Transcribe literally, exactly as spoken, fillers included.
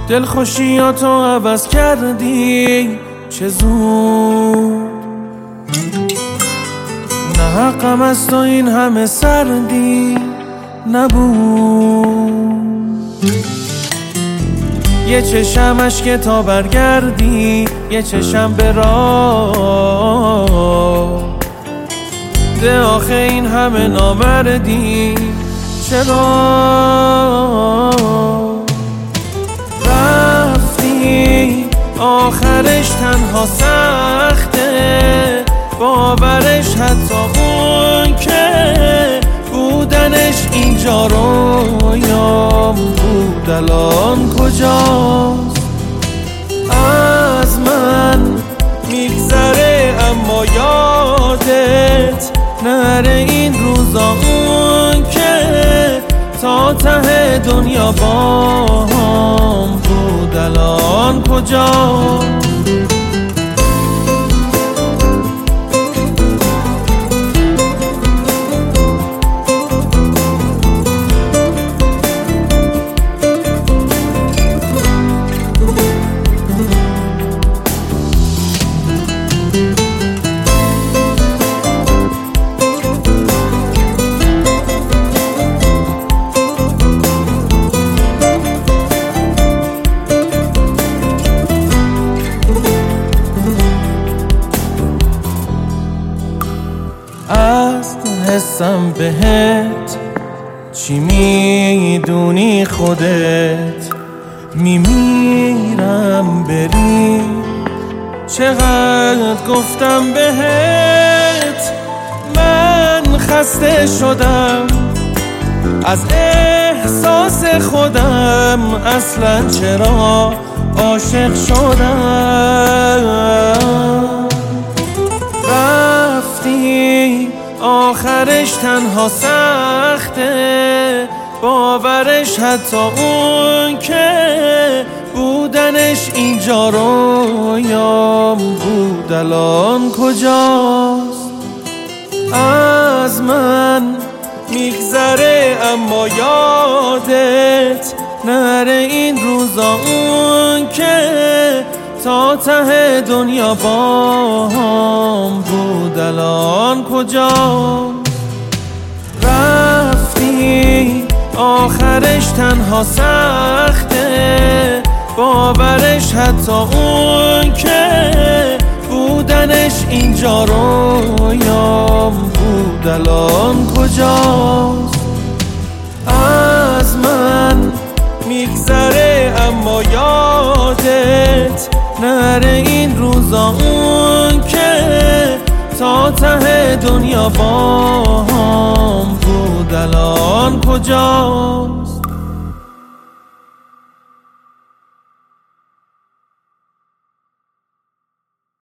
دلخوشیاتو عوض کردی چه زود. نه حقم است و این همه سردی نبود. یه چشمش که تا برگردی، یه چشم به راه ده. آخه این همه نامردی چرا؟ رفتی آخرش تنها سخته، باورش حتی اون که بودنش اینجا رویام بود الان کجاست؟ از من میگذره اما یادت نره این روزا اون که تا ته دنیا با هم بود الان کجاست؟ از حسم بهت چی میدونی خودت؟ میمیرم بری، چقدر گفتم بهت من خسته شدم از احساس خودم. اصلا چرا عاشق شدم؟ رفتی آخرش تنها سخته، باورش حتی اون که بودنش اینجا رویام بود الان کجاست؟ از من میگذره اما یادت نره این روزا اون که تا ته دنیا با هم بود الان کجاست؟ رفتی آخرش تنها سخته، باورش حتی اون که بودنش اینجا رویام بود الان کجاست؟ از من میگذره اما یادت نره این روزا اون که تا ته دنیا با هم بود الان کجاست؟